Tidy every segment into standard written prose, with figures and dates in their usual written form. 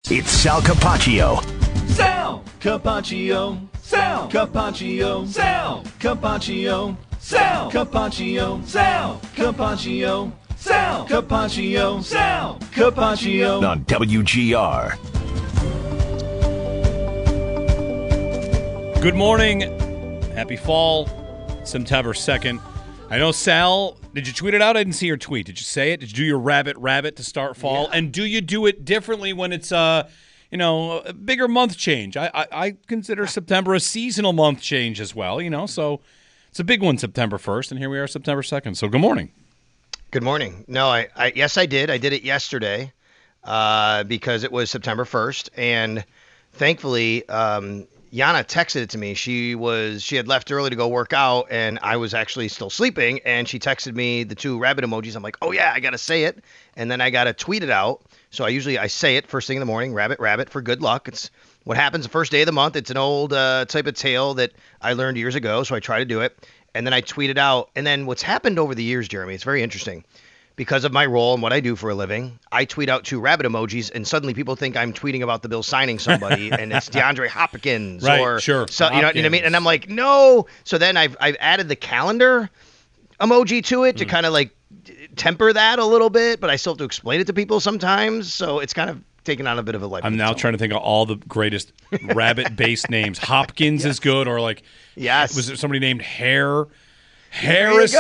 It's Sal Capaccio. Sal Capaccio. Sal Capaccio. Sal Capaccio. Sal Capaccio. Sal Capaccio. Sal Capaccio. Sal Capaccio. On WGR. Good morning. Happy fall. September 2nd. I know, Sal, did you tweet it out? I didn't see your tweet. Did you say it? Did you do your rabbit to start fall? Yeah. And do you do it differently when it's a bigger month change? I consider September a seasonal month change as well, so it's a big one, September 1st, and here we are September 2nd. So good morning. Good morning. No, yes, I did. I did it yesterday because it was September 1st, and thankfully Yana texted it to me. She had left early to go work out, and I was actually still sleeping, and she texted me the two rabbit emojis. I'm like, oh yeah, I gotta say it, and then I gotta tweet it out. So I say it first thing in the morning, rabbit for good luck. It's what happens the first day of the month. It's an old type of tale that I learned years ago, so I try to do it, and then I tweet it out. And then what's happened over the years, Jeremy, it's very interesting. Because of my role and what I do for a living, I tweet out two rabbit emojis, and suddenly people think I'm tweeting about the Bills signing somebody, and it's DeAndre Hopkins, right? Or sure, so, you know what I mean? And I'm like, no. So then I've added the calendar emoji to it to kind of like temper that a little bit, but I still have to explain it to people sometimes. So it's kind of taken on a bit of a life. I'm now trying to think of all the greatest rabbit-based names. Hopkins is good, or like, was there somebody named Harrison.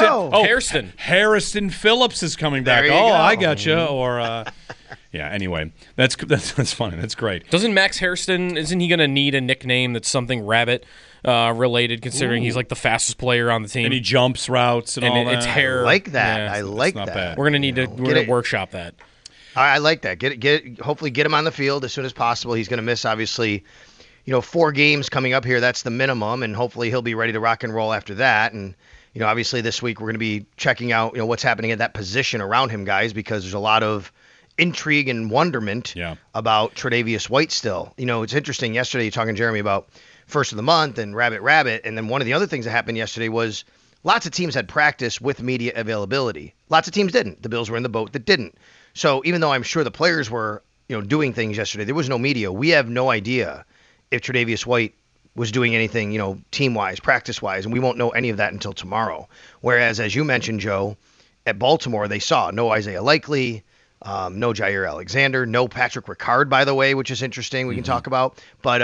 Harrison Phillips is coming back. I gotcha. Or, anyway, that's funny. That's great. Doesn't Max Hairston, isn't he going to need a nickname that's something rabbit related, considering he's like the fastest player on the team? And he jumps routes and all that. It's hair. I like that. Yeah, I like not that. Bad. We're going to workshop that. I like that. Hopefully get him on the field as soon as possible. He's going to miss, obviously, 4 games coming up here. That's the minimum, and hopefully he'll be ready to rock and roll after that. And obviously this week we're going to be checking out, what's happening at that position around him, guys, because there's a lot of intrigue and wonderment about Tre'Davious White still. It's interesting. Yesterday, you're talking, Jeremy, about first of the month and rabbit. And then one of the other things that happened yesterday was lots of teams had practice with media availability. Lots of teams didn't. The Bills were in the boat that didn't. So even though I'm sure the players were, doing things yesterday, there was no media. We have no idea if Tre'Davious White was doing anything, team-wise, practice-wise, and we won't know any of that until tomorrow. Whereas, as you mentioned, Joe, at Baltimore, they saw no Isaiah Likely, no Jair Alexander, no Patrick Ricard, by the way, which is interesting. We can talk about. But,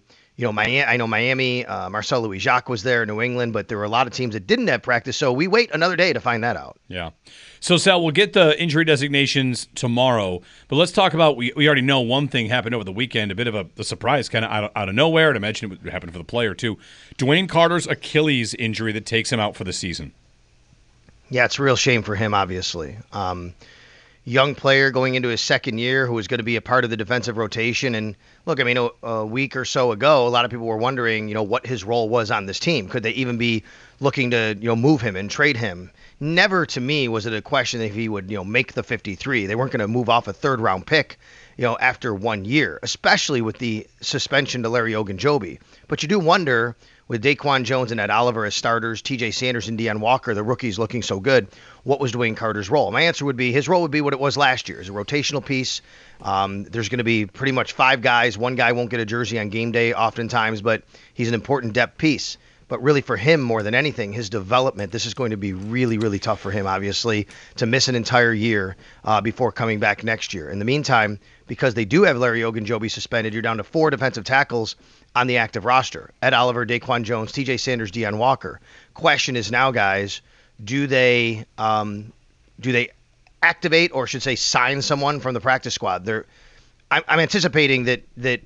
I know Miami, Marcel Louis-Jacques was there, New England, but there were a lot of teams that didn't have practice, so we wait another day to find that out. Yeah. So, Sal, we'll get the injury designations tomorrow, but let's talk about, we already know one thing happened over the weekend, a bit of a surprise kind of out of nowhere, and I imagine it would happen for the player too. Dwayne Carter's Achilles injury that takes him out for the season. Yeah, it's a real shame for him, obviously. Young player going into his second year who was going to be a part of the defensive rotation. And look, I mean, a week or so ago, a lot of people were wondering, what his role was on this team. Could they even be looking to, move him and trade him? Never to me was it a question if he would, make the 53. They weren't going to move off a third-round pick, after 1 year, especially with the suspension to Larry Ogunjobi. But you do wonder, with Daquan Jones and Ed Oliver as starters, TJ Sanders and Deion Walker, the rookies looking so good, what was Dwayne Carter's role? My answer would be his role would be what it was last year, as a rotational piece. There's going to be pretty much 5 guys. One guy won't get a jersey on game day oftentimes, but he's an important depth piece. But really for him, more than anything, his development, this is going to be really, really tough for him, obviously, to miss an entire year before coming back next year. In the meantime, because they do have Larry Ogunjobi suspended, you're down to 4 defensive tackles on the active roster. Ed Oliver, Daquan Jones, TJ Sanders, Deion Walker. Question is now, guys, do they activate, or should say sign someone from the practice squad? I'm anticipating that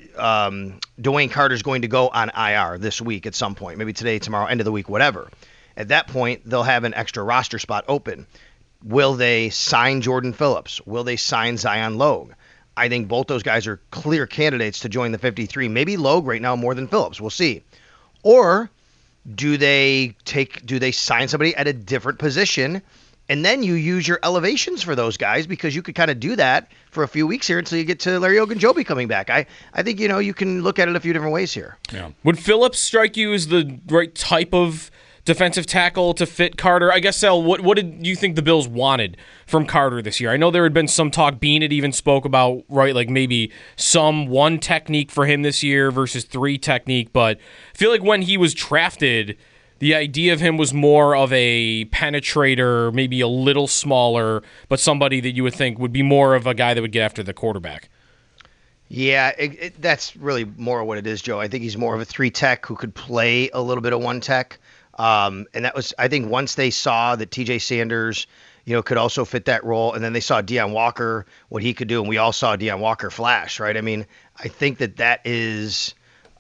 Dwayne Carter's going to go on IR this week at some point, maybe today, tomorrow, end of the week, whatever. At that point, they'll have an extra roster spot open. Will they sign Jordan Phillips? Will they sign Zion Logue? I think both those guys are clear candidates to join the 53. Maybe Logue right now more than Phillips. We'll see. Or do they sign somebody at a different position, and then you use your elevations for those guys, because you could kind of do that for a few weeks here until you get to Larry Ogunjobi coming back. I think, you can look at it a few different ways here. Yeah. Would Phillips strike you as the right type of defensive tackle to fit Carter. I guess, Sal, what did you think the Bills wanted from Carter this year? I know there had been some talk, Bean had even spoke about, right, like maybe some 1 technique for him this year versus 3 technique, but I feel like when he was drafted, the idea of him was more of a penetrator, maybe a little smaller, but somebody that you would think would be more of a guy that would get after the quarterback. Yeah, that's really more what it is, Joe. I think he's more of a 3 tech who could play a little bit of 1 tech. And that was, I think, once they saw that TJ Sanders, could also fit that role, and then they saw Deion Walker, what he could do, and we all saw Deion Walker flash, right? I mean, I think that is,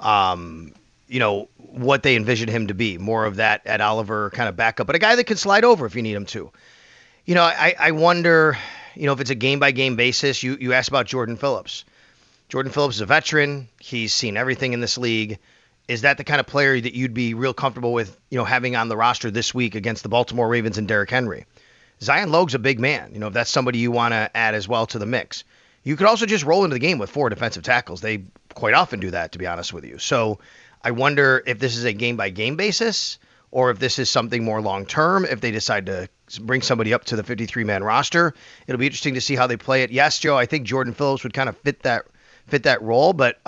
what they envisioned him to be, more of that Ed Oliver kind of backup, but a guy that can slide over if you need him to. I wonder, if it's a game-by-game basis. You asked about Jordan Phillips. Jordan Phillips is a veteran. He's seen everything in this league. Is that the kind of player that you'd be real comfortable with, having on the roster this week against the Baltimore Ravens and Derrick Henry? Zion Logue's a big man. If that's somebody you want to add as well to the mix. You could also just roll into the game with 4 defensive tackles. They quite often do that, to be honest with you. So I wonder if this is a game-by-game basis or if this is something more long-term, if they decide to bring somebody up to the 53-man roster. It'll be interesting to see how they play it. Yes, Joe, I think Jordan Phillips would kind of fit that role, but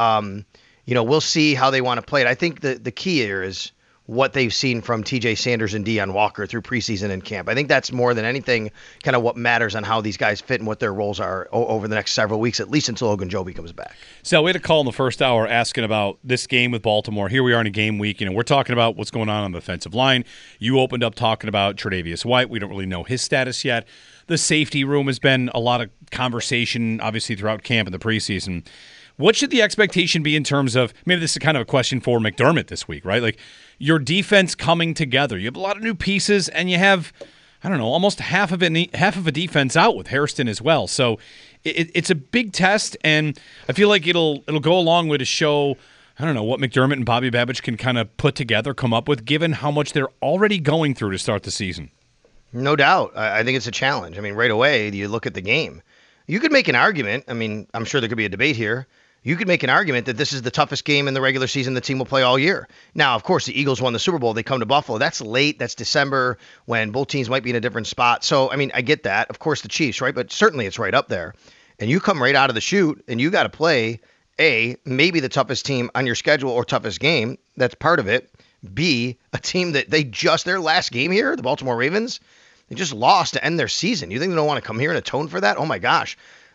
we'll see how they want to play it. I think the key here is what they've seen from TJ Sanders and Deion Walker through preseason and camp. I think that's more than anything kind of what matters on how these guys fit and what their roles are over the next several weeks, at least until Ogunjobi comes back. So we had a call in the first hour asking about this game with Baltimore. Here we are in a game week. We're talking about what's going on the defensive line. You opened up talking about Tre'Davious White. We don't really know his status yet. The safety room has been a lot of conversation, obviously, throughout camp and the preseason. What should the expectation be in terms of, maybe this is kind of a question for McDermott this week, right? Like your defense coming together. You have a lot of new pieces, and you have, almost half of a defense out with Hairston as well. So it's a big test, and I feel like it'll go a long way to show, what McDermott and Bobby Babich can kind of put together, come up with, given how much they're already going through to start the season. No doubt. I think it's a challenge. Right away, you look at the game. You could make an argument. I'm sure there could be a debate here. You could make an argument that this is the toughest game in the regular season the team will play all year. Now, of course, the Eagles won the Super Bowl. They come to Buffalo. That's late. That's December when both teams might be in a different spot. So, I get that. Of course, the Chiefs, right? But certainly it's right up there. And you come right out of the chute and you got to play, A, maybe the toughest team on your schedule or toughest game. That's part of it. B, a team that their last game here, the Baltimore Ravens, they just lost to end their season. You think they don't want to come here and atone for that? Oh, my gosh.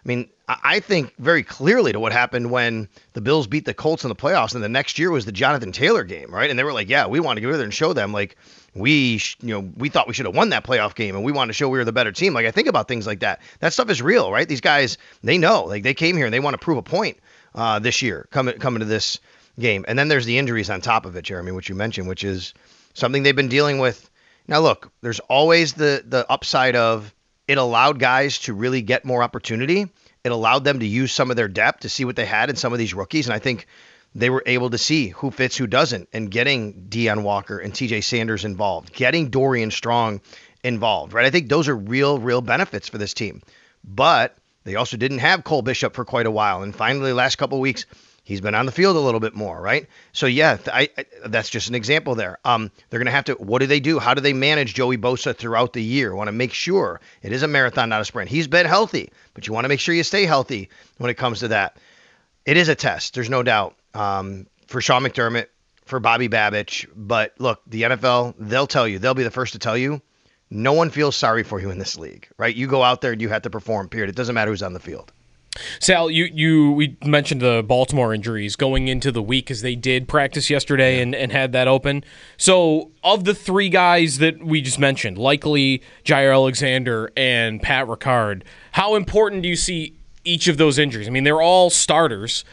I think very clearly to what happened when the Bills beat the Colts in the playoffs, and the next year was the Jonathan Taylor game, right? And they were like, yeah, we want to go over there and show them, like, we thought we should have won that playoff game, and we wanted to show we were the better team. Like, I think about things like that. That stuff is real, right? These guys, they know. Like, they came here, and they want to prove a point this year coming to this game. And then there's the injuries on top of it, Jeremy, which you mentioned, which is something they've been dealing with. Now, look, there's always the upside of it allowed guys to really get more opportunity. It allowed them to use some of their depth to see what they had in some of these rookies. And I think they were able to see who fits, who doesn't, and getting Deion Walker and TJ Sanders involved, getting Dorian Strong involved, right? I think those are real benefits for this team. But they also didn't have Cole Bishop for quite a while. And finally, the last couple of weeks, he's been on the field a little bit more, right? So, yeah, that's just an example there. They're going to have to, what do they do? How do they manage Joey Bosa throughout the year? Want to make sure it is a marathon, not a sprint. He's been healthy, but you want to make sure you stay healthy when it comes to that. It is a test. There's no doubt for Sean McDermott, for Bobby Babich. But, look, the NFL, they'll be the first to tell you, no one feels sorry for you in this league, right? You go out there and you have to perform, period. It doesn't matter who's on the field. Sal, we mentioned the Baltimore injuries going into the week as they did practice yesterday and had that open. So of the 3 guys that we just mentioned, likely Jair Alexander and Pat Ricard, how important do you see each of those injuries? They're all starters.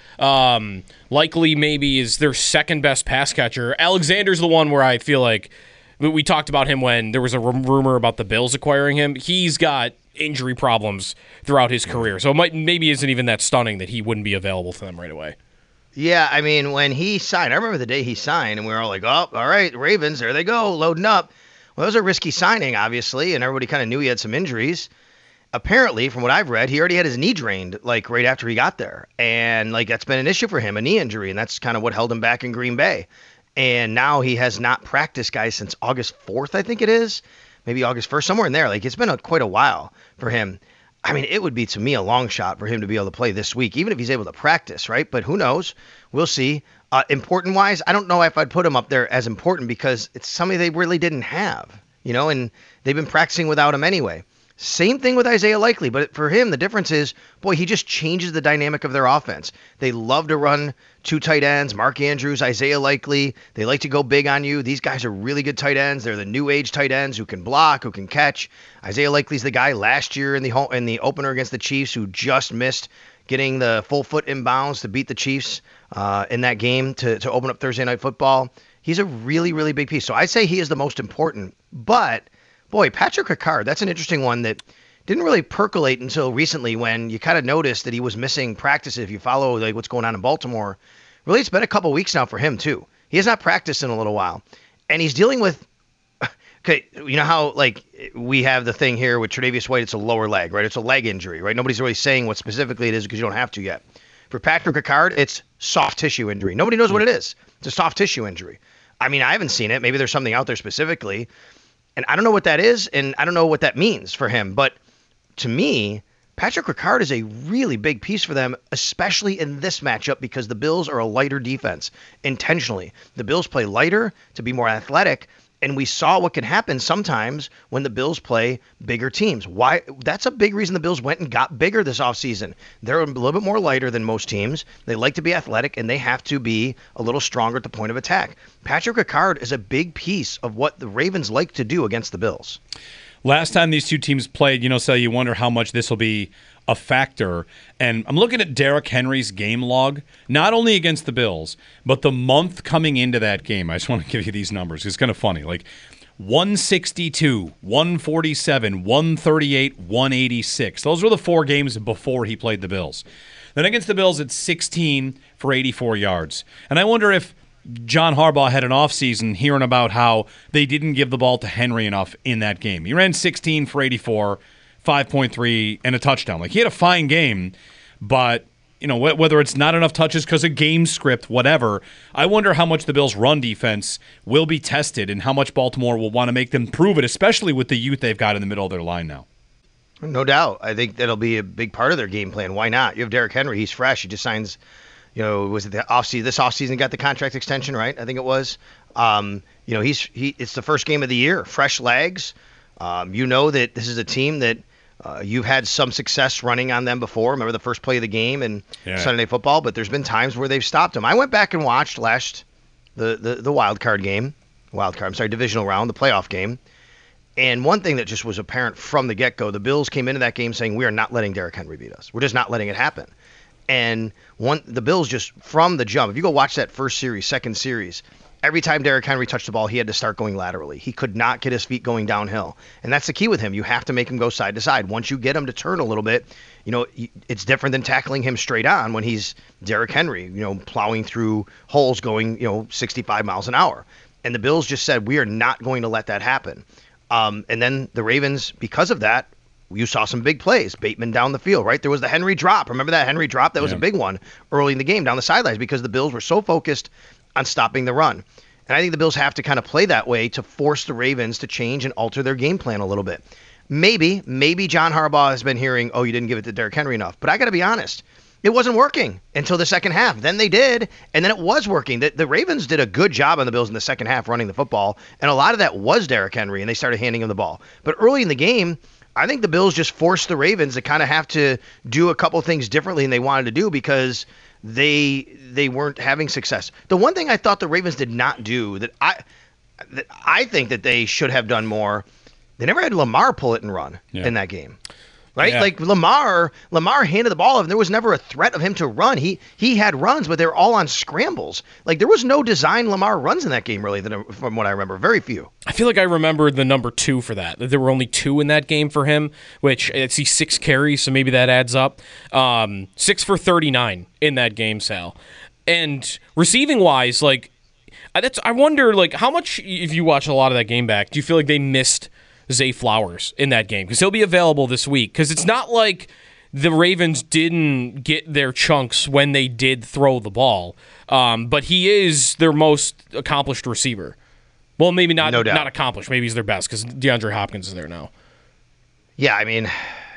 Likely maybe is their second best pass catcher. Alexander's the one where I feel like we talked about him when there was a rumor about the Bills acquiring him. He's got injury problems throughout his career. So it maybe isn't even that stunning that he wouldn't be available to them right away. Yeah, when he signed, I remember the day he signed, and we were all like, oh, all right, Ravens, there they go, loading up. Well, it was a risky signing, obviously, and everybody kind of knew he had some injuries. Apparently, from what I've read, he already had his knee drained, right after he got there. And, that's been an issue for him, a knee injury, and that's kind of what held him back in Green Bay. And now he has not practiced, guys, since August 4th, I think it is. Maybe August 1st, somewhere in there. Like, it's been quite a while for him. I mean, it would be, to me, a long shot for him to be able to play this week, even if he's able to practice, right? But who knows? We'll see. Important-wise, I don't know if I'd put him up there as important because it's somebody they really didn't have, and they've been practicing without him anyway. Same thing with Isaiah Likely, but for him, the difference is, boy, he just changes the dynamic of their offense. They love to run two tight ends, Mark Andrews, Isaiah Likely. They like to go big on you. These guys are really good tight ends. They're the new age tight ends who can block, who can catch. Isaiah Likely's the guy last year in the opener against the Chiefs who just missed getting the full foot inbounds to beat the Chiefs in that game to open up Thursday Night Football. He's a really, really big piece. So I'd say he is the most important, but boy, Patrick Ricard, that's an interesting one that didn't really percolate until recently when you kind of noticed that he was missing practice. If you follow what's going on in Baltimore, really it's been a couple weeks now for him too. He has not practiced in a little while. And he's dealing with, okay, you know how we have the thing here with Tre'Davious White, it's a lower leg, right? It's a leg injury, right? Nobody's really saying what specifically it is because you don't have to yet. For Patrick Ricard, it's soft tissue injury. Nobody knows what it is. It's a soft tissue injury. I mean, I haven't seen it. Maybe there's something out there specifically. And I don't know what that is, and I don't know what that means for him. But to me, Patrick Ricard is a really big piece for them, especially in this matchup because the Bills are a lighter defense intentionally. The Bills play lighter to be more athletic, and we saw what can happen sometimes when the Bills play bigger teams. Why? That's a big reason the Bills went and got bigger this offseason. They're a little bit more lighter than most teams. They like to be athletic, and they have to be a little stronger at the point of attack. Patrick Ricard is a big piece of what the Ravens like to do against the Bills. Last time these two teams played, so you wonder how much this will be a factor. And I'm looking at Derrick Henry's game log, not only against the Bills, but the month coming into that game. I just want to give you these numbers. It's kind of funny. Like 162, 147, 138, 186. Those were the 4 games before he played the Bills. Then against the Bills, it's 16 for 84 yards. And I wonder if John Harbaugh had an offseason hearing about how they didn't give the ball to Henry enough in that game. He ran 16 for 84, 5.3, and a touchdown. Like, he had a fine game, but, whether it's not enough touches because of game script, whatever, I wonder how much the Bills' run defense will be tested and how much Baltimore will want to make them prove it, especially with the youth they've got in the middle of their line now. No doubt. I think that'll be a big part of their game plan. Why not? You have Derrick Henry. He's fresh. He just signs, was it the offseason? This offseason got the contract extension, right? I think it was. It's the first game of the year. Fresh legs. That this is a team that you've had some success running on them before. Remember the first play of the game and Sunday Night Football, but there's been times where they've stopped them. I went back and watched the wild card game. Divisional round, the playoff game. And one thing that just was apparent from the get-go, the Bills came into that game saying, we are not letting Derrick Henry beat us. We're just not letting it happen. And the Bills just, from the jump, if you go watch that first series, second series, every time Derrick Henry touched the ball, he had to start going laterally. He could not get his feet going downhill. And that's the key with him. You have to make him go side to side. Once you get him to turn a little bit, it's different than tackling him straight on when he's Derrick Henry, plowing through holes going, 65 miles an hour. And the Bills just said, we are not going to let that happen. And then the Ravens, because of that, you saw some big plays. Bateman down the field, right? There was the Henry drop. Remember that Henry drop? That was a big one early in the game down the sidelines because the Bills were so focused on stopping the run. And I think the Bills have to kind of play that way to force the Ravens to change and alter their game plan a little bit. Maybe John Harbaugh has been hearing, oh, you didn't give it to Derrick Henry enough. But I got to be honest, it wasn't working until the second half. Then they did, and then it was working. The Ravens did a good job on the Bills in the second half running the football, and a lot of that was Derrick Henry, and they started handing him the ball. But early in the game, I think the Bills just forced the Ravens to kind of have to do a couple things differently than they wanted to do because they weren't having success. The one thing I thought the Ravens did not do that I think that they should have done more, they never had Lamar pull it and run in that game. Right? Yeah. Like Lamar handed the ball off, and there was never a threat of him to run. He had runs, but they're all on scrambles. Like, there was no design Lamar runs in that game, really, from what I remember. Very few. I feel like I remember the number 2 for that. There were only 2 in that game for him, which I see 6 carries, so maybe that adds up. 6 for 39 in that game, Sal. And receiving-wise, I wonder, how much, if you watch a lot of that game back, do you feel like they missed Zay Flowers in that game? Because he'll be available this week. Because it's not like the Ravens didn't get their chunks when they did throw the ball. But he is their most accomplished receiver. Well, maybe not accomplished. Maybe he's their best because DeAndre Hopkins is there now. Yeah, I mean,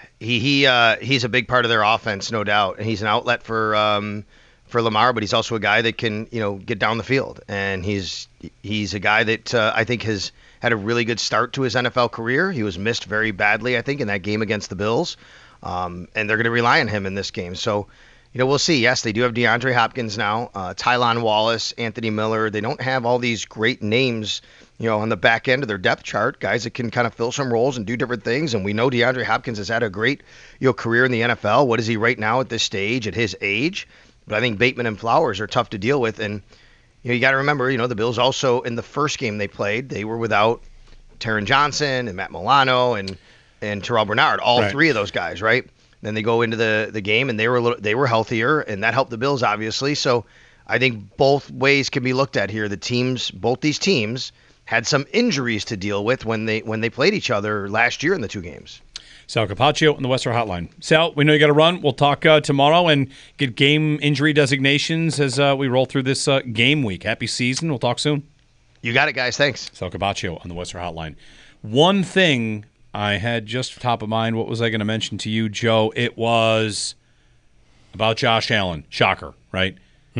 he's a big part of their offense, no doubt, and he's an outlet for Lamar, but he's also a guy that can get down the field, and he's a guy that I think has had a really good start to his NFL career. He was missed very badly, I think, in that game against the Bills, and they're going to rely on him in this game. So, we'll see. Yes, they do have DeAndre Hopkins now, Tylan Wallace, Anthony Miller. They don't have all these great names, on the back end of their depth chart, guys that can kind of fill some roles and do different things. And we know DeAndre Hopkins has had a great, career in the NFL. What is he right now at this stage, at his age? But I think Bateman and Flowers are tough to deal with. And, you got to remember, the Bills also, in the first game they played, they were without Taron Johnson and Matt Milano and Terrell Bernard, all three of those guys, right? Then they go into the game and they were healthier, and that helped the Bills, obviously. So I think both ways can be looked at here. Both these teams had some injuries to deal with when they played each other last year in the two games. Sal Capaccio on the Western Hotline. Sal, we know you got to run. We'll talk tomorrow and get game injury designations as we roll through this game week. Happy season. We'll talk soon. You got it, guys. Thanks. Sal Capaccio on the Western Hotline. One thing I had just top of mind, what was I going to mention to you, Joe? It was about Josh Allen. Shocker, right?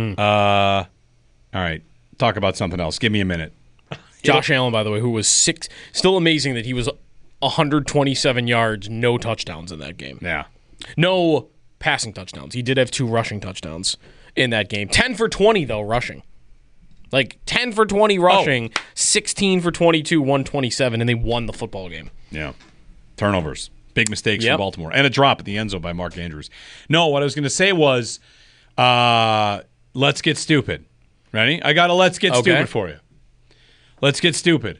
All right. Talk about something else. Give me a minute. Josh Allen, by the way, who was still amazing that he was 127 yards, no touchdowns in that game. Yeah. No passing touchdowns. He did have 2 rushing touchdowns in that game. 10 for 20, though, rushing. Like, 10 for 20 rushing, 16 for 22, 127, and they won the football game. Yeah. Turnovers. Big mistakes for Baltimore. And a drop at the end zone by Mark Andrews. No, what I was going to say was, let's get stupid. Ready? I got a let's get stupid for you. Let's get stupid.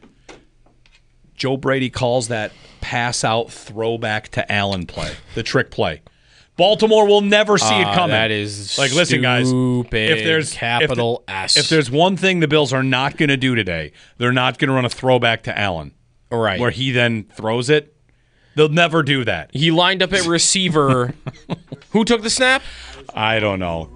Joe Brady calls that pass-out throwback to Allen play, the trick play. Baltimore will never see it coming. That is like, listen, guys. If there's capital S. If there's one thing the Bills are not going to do today, they're not going to run a throwback to Allen, right? Where he then throws it. They'll never do that. He lined up at receiver. Who took the snap? I don't know.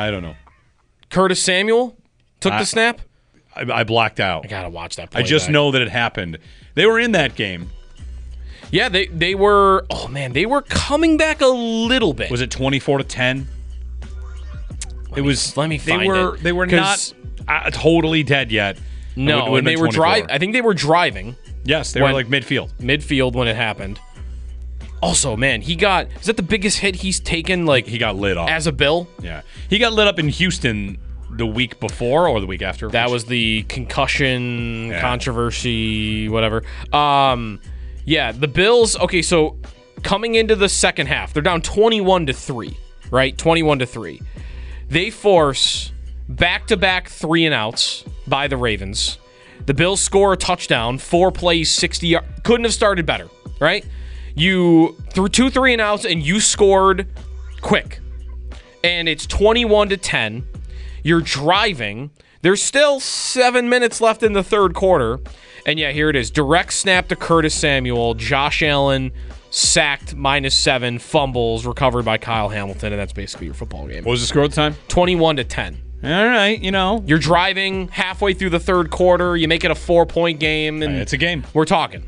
Curtis Samuel took the snap. I blacked out. I gotta watch that play. I just know that it happened. They were in that game. Yeah, they were. Oh man, they were coming back a little bit. Was it 24-10? Let me find it. They were not totally dead yet. No, and they were driving. I think they were driving. Yes, they were like midfield. Midfield when it happened. Also, man, is that the biggest hit he's taken? Like, he got lit up as a Bill. Yeah, he got lit up in Houston the week before or the week after. That was the concussion controversy, whatever. Yeah, the Bills. Okay, so coming into the second half, they're down 21-3, right? 21-3. They force back-to-back 3-and-outs by the Ravens. The Bills score a touchdown, 4 plays, 60 yards. Couldn't have started better, right? You threw 2 3-and-outs and you scored quick. And it's 21-10. You're driving. There's still 7 minutes left in the third quarter. And yeah, here it is. Direct snap to Curtis Samuel. Josh Allen sacked -7. Fumbles recovered by Kyle Hamilton. And that's basically your football game. What was the score at the time? 21-10. All right, You're driving halfway through the third quarter. You make it a 4-point game. And it's a game. We're talking.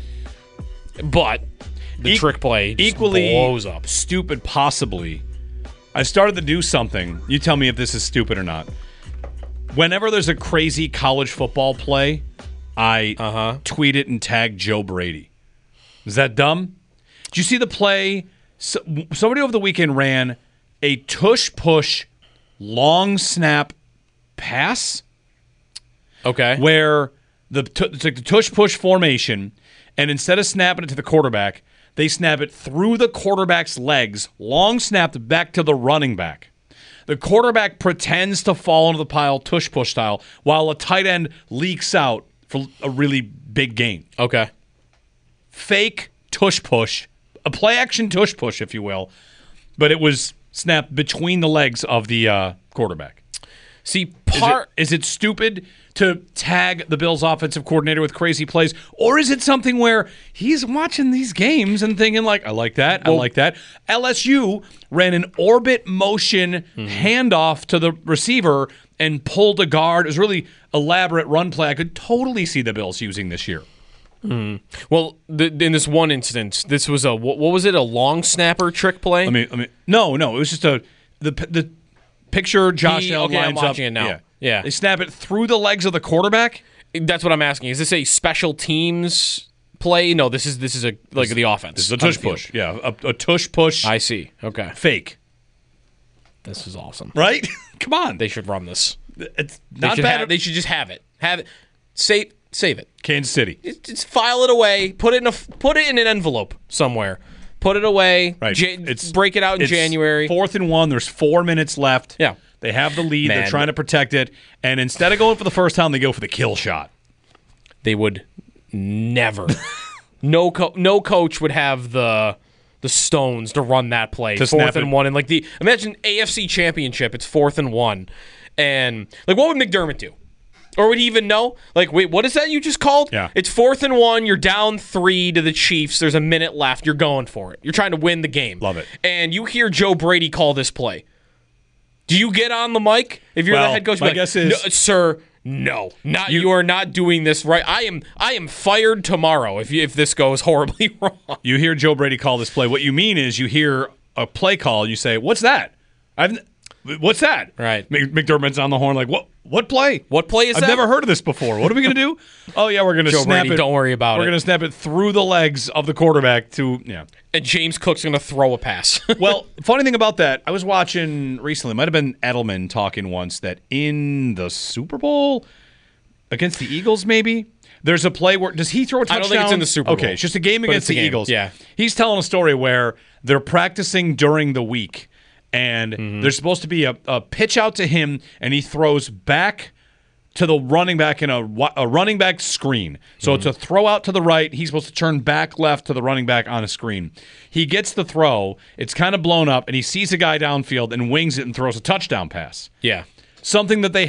But the trick play just equally blows up. Stupid, possibly. I started to do something. You tell me if this is stupid or not. Whenever there's a crazy college football play, I tweet it and tag Joe Brady. Is that dumb? Did you see the play? Somebody over the weekend ran a tush-push long snap pass. Okay. Where it's like the tush-push formation, and instead of snapping it to the quarterback, they snap it through the quarterback's legs, long snapped back to the running back. The quarterback pretends to fall into the pile, tush-push style, while a tight end leaks out for a really big gain. Okay. Fake tush-push, a play-action tush-push, if you will, but it was snapped between the legs of the quarterback. See, Is it stupid to tag the Bills offensive coordinator with crazy plays? Or is it something where he's watching these games and thinking like, I like that, I like that. LSU ran an orbit motion handoff to the receiver and pulled a guard. It was a really elaborate run play I could totally see the Bills using this year. Well, in this one instance, this was what was it? A long snapper trick play? No, it was just the picture Josh Allen lines I'm watching up. it now. Yeah. They snap it through the legs of the quarterback. That's what I'm asking. Is this a special teams play? No, this is the offense. This is a tush push. Yeah, a tush push. I see. Okay. Fake. This is awesome. Right? Come on. They should run this. It's not bad. They should just have it. Have it. Save it. Kansas City. Just file it away. Put it in an envelope somewhere. Put it away. Right. Break it out in January. 4th and 1. There's 4 minutes left. Yeah. They have the lead. They're trying to protect it. And instead of going for the first down, they go for the kill shot. They would never. No coach would have the stones to run that play. To 4th and 1. And imagine AFC Championship. It's 4th and 1. And what would McDermott do? Or would he even know? Wait, what is that you just called? Yeah. It's 4th and 1. You're down 3 to the Chiefs. There's a minute left. You're going for it. You're trying to win the game. Love it. And you hear Joe Brady call this play. Do you get on the mic if you're the head coach? My guess is, no, sir, no, you are not doing this right. I am fired tomorrow if this goes horribly wrong. You hear Joe Brady call this play. What you mean is you hear a play call and you say, "What's that? What's that?" Right. McDermott's on the horn like, What play? What play is I've that? never heard of this before. What are we going to do? Oh, yeah, we're going to Joe snap Brady, it. don't worry about it. We're going to snap it through the legs of the quarterback to, And James Cook's going to throw a pass. Well, funny thing about that, I was watching recently, it might have been Edelman talking once, that in the Super Bowl against the Eagles, maybe, there's a play where, does he throw a touchdown? I don't think it's in the Super Bowl. Okay, it's just a game against the Eagles. Yeah. He's telling a story where they're practicing during the week, and there's supposed to be a pitch out to him, and he throws back to the running back in a running back screen. So it's a throw out to the right. He's supposed to turn back left to the running back on a screen. He gets the throw. It's kind of blown up, and he sees a guy downfield and wings it and throws a touchdown pass. Yeah. Something that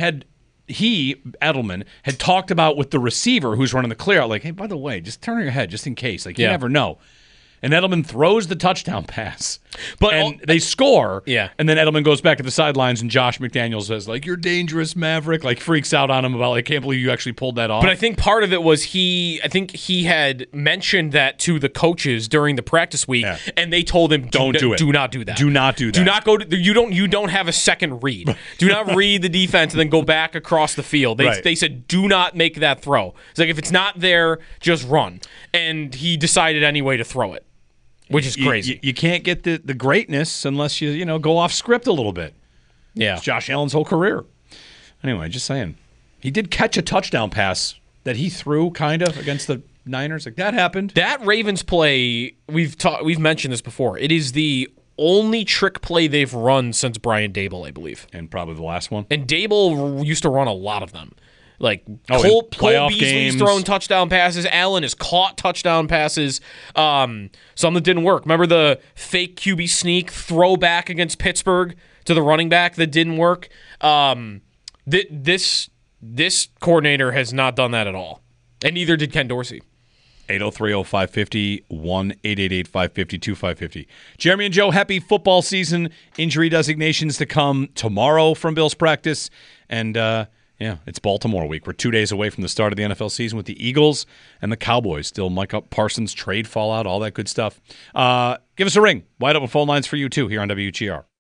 Edelman, had talked about with the receiver who's running the clear out. Like, hey, by the way, just turn your head just in case. Like, you never know. And Edelman throws the touchdown pass. And they score. Yeah. And then Edelman goes back to the sidelines, and Josh McDaniels says, you're dangerous, Maverick. Freaks out on him about, I can't believe you actually pulled that off. But I think part of it was he had mentioned that to the coaches during the practice week, and they told him, Don't do it. Do not do that. Do not do that. Do not go to, you don't have a second read. Do not read the defense and then go back across the field. They said, do not make that throw. It's like, if it's not there, just run. And he decided anyway to throw it. Which is crazy. You can't get the greatness unless you go off script a little bit. Yeah. It's Josh Allen's whole career. Anyway, just saying. He did catch a touchdown pass that he threw kind of against the Niners. That happened. That Ravens play, we've mentioned this before. It is the only trick play they've run since Brian Daboll, I believe. And probably the last one. And Daboll used to run a lot of them. Cole Beasley's games. thrown touchdown passes. Allen has caught touchdown passes. Some that didn't work. Remember the fake QB sneak throwback against Pittsburgh to the running back that didn't work? This coordinator has not done that at all. And neither did Ken Dorsey. 803-0550, 1-888-550-2550. Jeremy and Joe, happy football season. Injury designations to come tomorrow from Bills practice. And, it's Baltimore week. We're 2 days away from the start of the NFL season with the Eagles and the Cowboys. Still Micah Parsons trade fallout, all that good stuff. Give us a ring. Wide open phone lines for you, too, here on WGR.